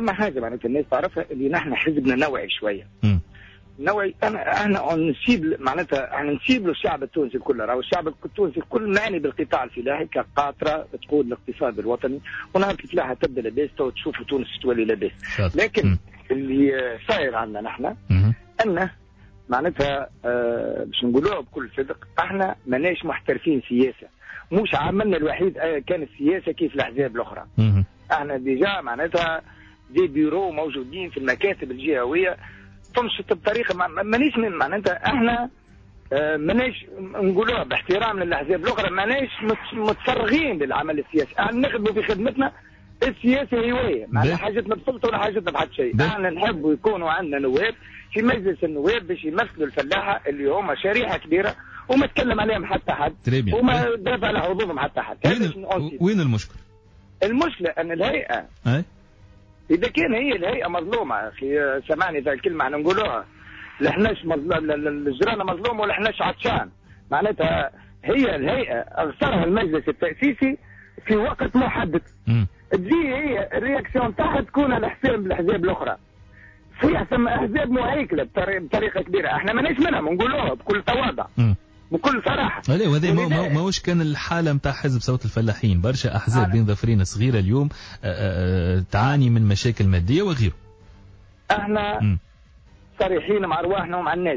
ثم حاجه معناتها الناس تعرفها اللي نحن حزبنا نوعي شويه. نوعي احنا نسيب معناتها احنا نسيب له الشعب التونسي الكل، راهو الشعب التونسي الكل معني بالقطاع الفلاحي كقاطره تقود الاقتصاد الوطني، ونهار الفلاحه تبدا لاباس تشوفوا تونس تولي لاباس. لكن اللي صاير عندنا نحن انه معناتها باش نقولوها بكل صدق، احنا ماناش محترفين سياسه، مش عملنا الوحيد كان السياسه كيف الاحزاب الاخرى. احنا ديجا معناتها دي بيرو موجودين في المكاتب الجهويه تنشط بطريقه مانيش معناتها احنا ماناش نقولوها باحترام للاحزاب الاخرى، ماناش متفرغين للعمل السياسي، احنا نخدموا في خدمتنا السياسه هوايه، ما حاجتنا بسلطه ولا حاجتنا بحد شيء. احنا نحبوا يكونوا عندنا نواب في مجلس النواب باش يمثلوا الفلاحه اللي هم شريحه كبيره وما تكلم عليهم حتى حد وما دافع على حظوظهم حتى حد. وين المشكله؟ المشكله ان الهيئه اذا كان هي الهيئه مظلومه اخي سامعني ذا الكلمه احنا نقولوها، لحناش الجيران مظلوم ولا حناش عطشان، معناتها هي الهيئه اغسرها المجلس التاسيسي في وقت محدد، تجي هي الرياكسيون تاعها تكون على حساب الاحزاب الاخرى، في احزاب مهيكله بطريقه كبيره، احنا ماناش منهم نقولوها بكل تواضع بكل صراحه. وهذا ماهوش كان الحاله نتاع حزب صوت الفلاحين، برشا احزاب بين ظفرين صغيره اليوم تعاني من مشاكل ماديه وغيره. احنا صريحين مع ارواحنا ومع الناس،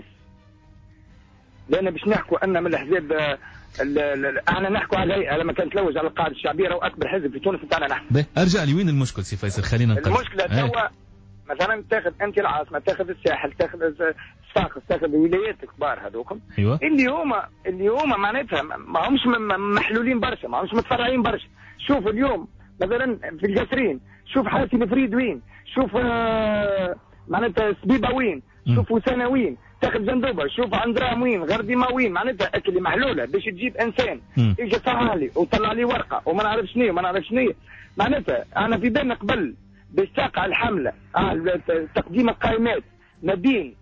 لان باش نحكوا ان من الاحزاب احنا نحكوا على الهيئه لما كانت تلوج على القاعده الشعبيه راهو اكبر حزب في تونس بتاعنا نحن. ارجع لي وين المشكل سي فيصل؟ خلينا نقرب. المشكله توا مثلا تاخذ انت العاصمه، تاخذ الساحل، تاخذ صفاقس، تاخذ الولايات الكبار هذوكم. ايوه. اللي هما معناتها ما همش محلولين برشا، ما همش متفرعين برشا. شوف اليوم مثلا في الجسرين، شوف حاسم فريد وين، شوف معناتها سبيبه وين، شوف وسنه وين، تاخذ جندوبه، شوف عندرام وين، غرديمه وين، معناتها اللي محلوله باش تجيب انسان يجي صهالي وطلع لي ورقه وما نعرف شنو وما نعرف شنو، معناتها انا في بالنا قبل باش تقع الحمله تقديم القائمات ما بين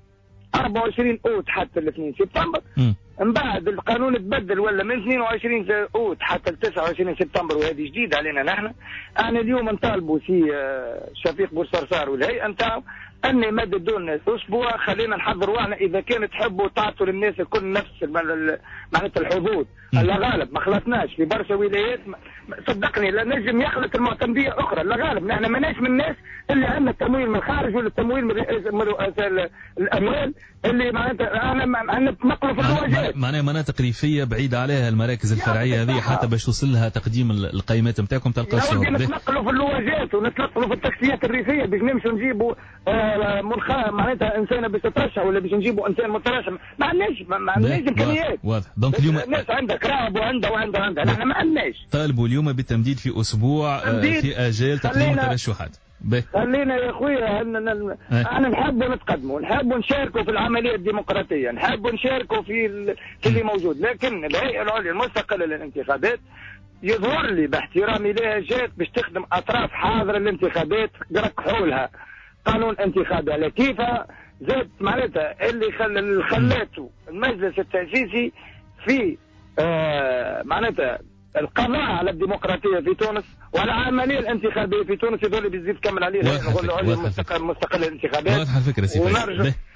24 اوت حتى ل 2 سبتمبر، من بعد القانون تبدل ولا من 22 اوت حتى ل 29 سبتمبر، وهذه جديده علينا نحن. انا اليوم نطالبوا في شفيق بوصرصار والهيئه نتاعو ان يمددوا لنا اسبوع، خلينا نحضر روحنا اذا كان تحبوا تعطوا للناس الكل نفس معناتها الحظوظ. الله غالب ما خلطناش في برشا ولايات، صدقني لا نجم يخلط المعتمديه اخرى، الله غالب نحن ماناش من الناس اللي عندنا التمويل من الخارج ولا التمويل من رؤساء الاموال اللي معناتها احنا نتنقلوا في اللواجات، معناها مناطق ريفيه بعيده عليها المراكز الفرعيه هذه حتى باش توصل لها تقديم القيمات نتاعكم تلقى صعوبه. نتنقلوا في اللواجات ونتنقلوا في التاكسيات الريفيه باش نمشوا نجيبوا معناتها انسان باش تترشح ولا باش نجيبوا انسان مترشح، ما عندناش امكانيات. واضح. دونك اليوم الناس عندها كراب وعندها نحن ما عندناش. طالبوا اليوم بالتمديد في اسبوع في اجال تقديم الترشحات. خلينا يا خويا انا نحب نتقدموا، نحب نشاركوا في العمليه الديمقراطيه، نحب نشاركوا في اللي موجود، لكن الهيئه العليا المستقله للانتخابات يظهر لي باحترامي لها جات باش تخدم اطراف حاضره الانتخابات ركحوا لها قانون انتخابي على كيفها، زاد معناتها اللي خلاته المجلس التاسيسي في معناتها القضاء على الديمقراطيه في تونس وعلى العمليه الانتخابيه في تونس، يظل بيزيد كمل عليه نقول له مستقل الانتخابات. واضحه الفكره سي فيصل.